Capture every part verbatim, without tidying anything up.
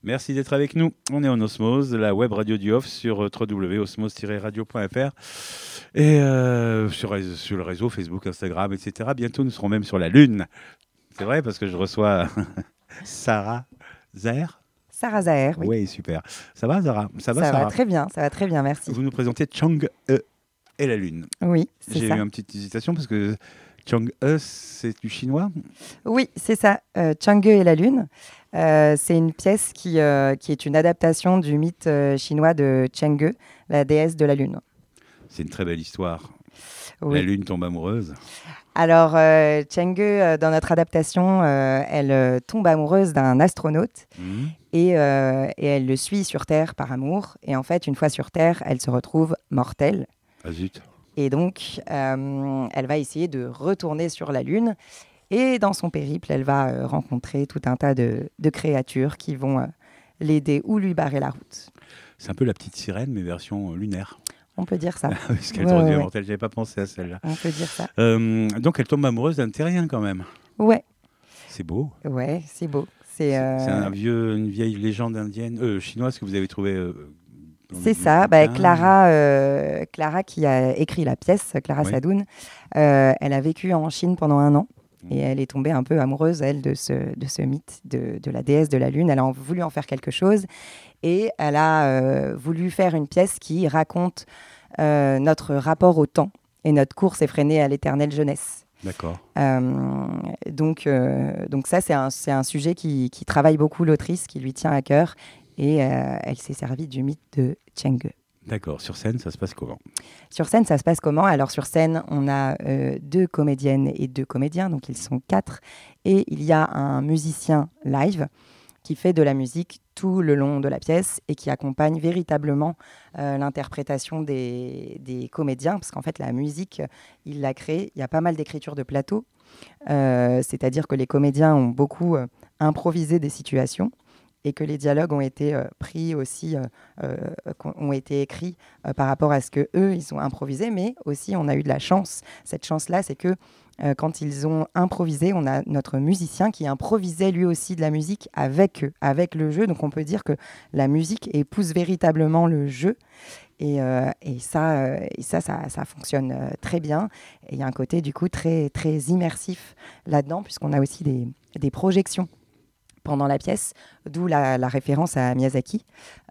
Merci d'être avec nous. On est en Osmose, la web radio du Off sur w w w point osmose tiret radio point f r et euh, sur, sur le réseau Facebook, Instagram, et cetera. Bientôt, nous serons même sur la Lune. C'est vrai, parce que je reçois Sarah Zahir. Sarah Zahir, oui. Oui, super. Ça va, Zara? Ça va, Ça Sarah? va très bien, ça va très bien, merci. Vous nous présentez Chang'e et la Lune. Oui, c'est J'ai ça. eu une petite hésitation parce que Chang'e, c'est du chinois? Oui, c'est ça. Euh, Chang'e et la Lune. Euh, c'est une pièce qui, euh, qui est une adaptation du mythe euh, chinois de Chang'e, la déesse de la Lune. C'est une très belle histoire. Oui. La Lune tombe amoureuse. Alors, euh, Chang'e, euh, dans notre adaptation, euh, elle euh, tombe amoureuse d'un astronaute Mmh. et, euh, et elle le suit sur Terre par amour. Et en fait, une fois sur Terre, elle se retrouve mortelle. Ah zut. Et donc, euh, elle va essayer de retourner sur la Lune. Et dans son périple, elle va euh, rencontrer tout un tas de, de créatures qui vont euh, l'aider ou lui barrer la route. C'est un peu la petite sirène, mais version euh, lunaire. On peut dire ça. Parce qu'elle Ouais, redevient ouais, ouais. mortelle. J'avais pas pensé à celle-là. On peut dire ça. Euh, donc, elle tombe amoureuse d'un terrien quand même. Ouais, C'est beau. ouais, c'est beau. C'est, C'est euh, c'est un vieux, une vieille légende indienne, euh, chinoise que vous avez trouvée. Euh, dans c'est le ça. Bah, bouquin. Clara, euh, Clara qui a écrit la pièce, Clara Oui. Sadoun, euh, elle a vécu en Chine pendant un an. Mmh. Et elle est tombée un peu amoureuse, elle, de ce, de ce mythe de, de la déesse de la Lune. Elle a en- voulu en faire quelque chose. Et elle a euh, voulu faire une pièce qui raconte euh, notre rapport au temps et notre course effrénée à l'éternelle jeunesse. D'accord. Euh, donc, euh, donc ça, c'est un, c'est un sujet qui, qui travaille beaucoup l'autrice, qui lui tient à cœur. Et euh, elle s'est servie du mythe de Chang'e. D'accord. Sur scène, ça se passe comment? Sur scène, ça se passe comment? Alors sur scène, on a euh, deux comédiennes et deux comédiens, donc ils sont quatre. Et il y a un musicien live qui fait de la musique tout le long de la pièce et qui accompagne véritablement euh, l'interprétation des, des comédiens, parce qu'en fait, la musique, il l'a créée. Il y a pas mal d'écriture de plateau, euh, c'est-à-dire que les comédiens ont beaucoup euh, improvisé des situations et que les dialogues ont été euh, pris aussi, euh, euh, ont été écrits euh, par rapport à ce que eux ils ont improvisé, mais aussi on a eu de la chance. Cette chance-là, c'est que euh, quand ils ont improvisé, on a notre musicien qui improvisait lui aussi de la musique avec eux, avec le jeu. Donc on peut dire que la musique épouse véritablement le jeu. Et, euh, et, ça, euh, et ça, ça, ça fonctionne euh, très bien. Et il y a un côté du coup très, très immersif là-dedans, puisqu'on a aussi des, des projections pendant la pièce, d'où la, la référence à Miyazaki,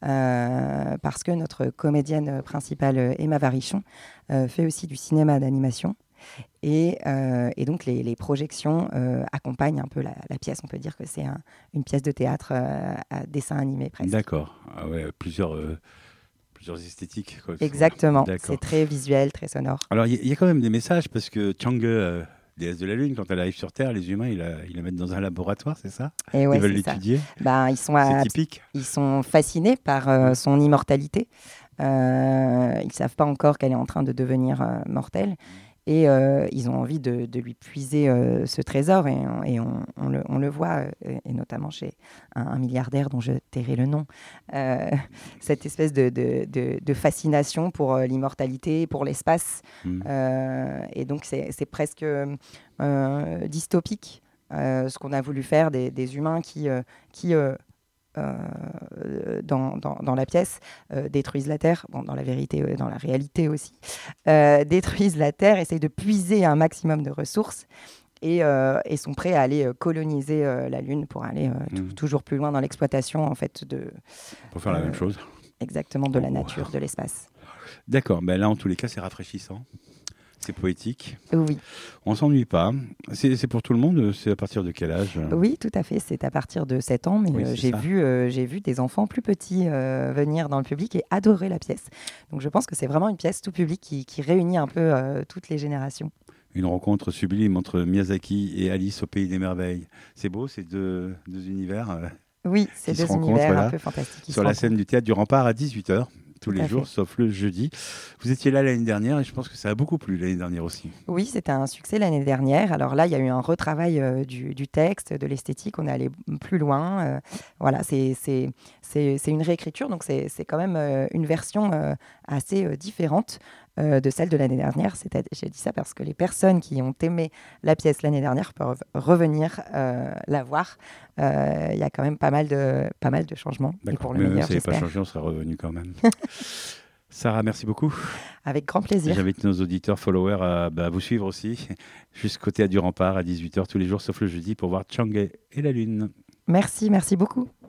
euh, parce que notre comédienne principale, Emma Varichon, euh, fait aussi du cinéma d'animation. Et, euh, et donc, les, les projections euh, accompagnent un peu la, la pièce. On peut dire que c'est un, une pièce de théâtre euh, à dessin animé, presque. D'accord. Ah ouais, plusieurs, euh, plusieurs esthétiques. Quoi. Exactement. D'accord. C'est très visuel, très sonore. Alors, il y, y a quand même des messages, parce que Chang'e, euh, déesse de la Lune, quand elle arrive sur Terre, les humains, ils la, ils la mettent dans un laboratoire, c'est ça? Et ouais, Ils veulent c'est ça. l'étudier. Ben, ils, sont C'est à, typique. ils sont fascinés par euh, son immortalité. Euh, ils ne savent pas encore qu'elle est en train de devenir euh, mortelle. Et euh, ils ont envie de, de lui puiser euh, ce trésor. Et, on, et on, on, le, on le voit, euh, et notamment chez un, un milliardaire dont je tairai le nom, euh, cette espèce de, de, de, de fascination pour euh, l'immortalité, pour l'espace. Mm. Euh, et donc, c'est, c'est presque euh, dystopique, euh, ce qu'on a voulu faire des, des humains qui... Euh, qui euh, Euh, dans, dans, dans la pièce, euh, détruisent la Terre, bon, dans la vérité, euh, dans la réalité aussi, euh, détruisent la Terre, essayent de puiser un maximum de ressources et, euh, et sont prêts à aller euh, coloniser euh, la Lune pour aller euh, Mmh. t- toujours plus loin dans l'exploitation en fait, de, Pour faire la Euh, même chose. exactement de la Oh. nature, de l'espace. D'accord. Ben là, en tous les cas, c'est rafraîchissant. C'est poétique. Oui. On s'ennuie pas. C'est c'est pour tout le monde? C'est à partir de quel âge? Oui, tout à fait. C'est à partir de sept ans, mais Oui, euh, c'est j'ai ça. vu, euh, j'ai vu des enfants plus petits euh, venir dans le public et adorer la pièce. Donc je pense que c'est vraiment une pièce tout public qui, qui réunit un peu euh, toutes les générations. Une rencontre sublime entre Miyazaki et Alice au Pays des Merveilles. C'est beau, ces deux, deux univers euh, Oui, c'est Qui se deux rencontrent, univers voilà, un peu fantastiques. qui sur se la rencontrent. scène du Théâtre du Rempart à dix-huit heures. Tous Tout les à jours, fait. sauf le jeudi. Vous étiez là l'année dernière et je pense que ça a beaucoup plu l'année dernière aussi. Oui, c'était un succès l'année dernière. Alors là, il y a eu un retravail euh, du, du texte, de l'esthétique. On est allé plus loin. Euh, voilà, c'est, c'est, c'est, c'est une réécriture, donc c'est, c'est quand même euh, une version euh, assez euh, différente. euh, de celle de l'année dernière. C'est-à-dire, j'ai dit ça parce que les personnes qui ont aimé la pièce l'année dernière peuvent revenir euh, la voir. Euh, Il y a quand même pas mal de, pas mal de changements. Et pour le Mais même meilleur, si ça n'avait pas j'espère. changé, on serait revenu quand même. Sarah, merci beaucoup. Avec grand plaisir. J'invite nos auditeurs, followers à bah, vous suivre aussi, jusqu'au Théâtre du Rempart à dix-huit heures tous les jours, sauf le jeudi, pour voir Chang'e et la Lune. Merci, merci beaucoup.